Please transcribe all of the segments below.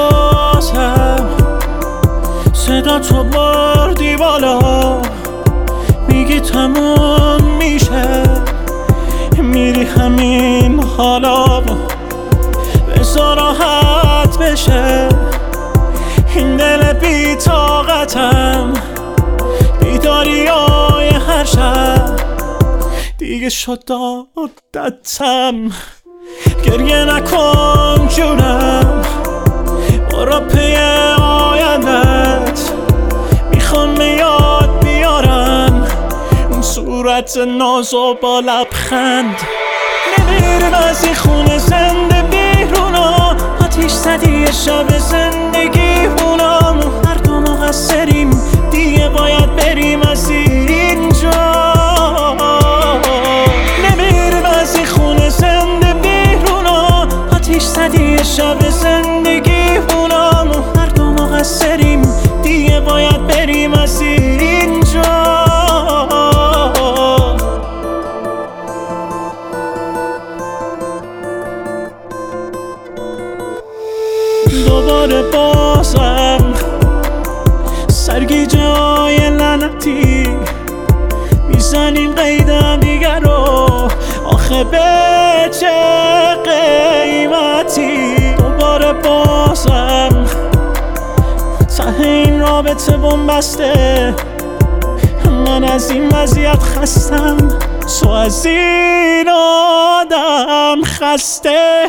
بازم صدا تو بردی بالا، میگی تموم میشه، میری همین حالا، بذار راحت بشه این دل بی طاقتم. بیداریای هر شب دیگه شد عادتم. گریه نکن جونم، برو پی آیندت، میخوام یاد بیارم اون صورت نازو با لبخند. نمیریم از این خونه زنده بیرونا، آتیش زدی شب زندگیمونم، هر دو مقصریم دیگه باید بریم از اینجا. نمیریم از این خونه زنده بیرونا، آتیش زدی شب زندگیمونم، هر دو مقصریم دیگه باید بریم از اینجا. دوباره بازم سرگیجه های لعنتی میزنیم قیدم دیگر رو، آخه به چه قیمتی؟ دوباره بازم ته این رابطه بنبسته، من از این وضعیت خستم، تو از این آدم خسته.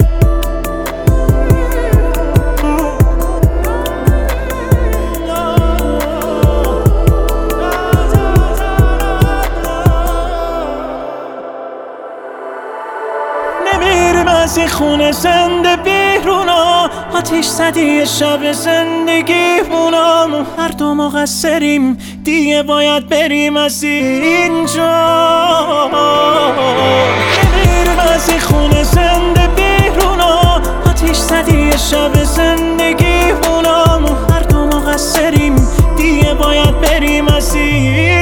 نمیریم از این خونه زنده بیرونا، آتیش زدی شب زندگیمونم، هر دو مقصریم دیگه باید بریم از اینجا. نمیریم از این خونه زنده بیرونا، آتیش زدی شب زندگیمونم، هر دو مقصریم دیگه باید بریم از اینجا.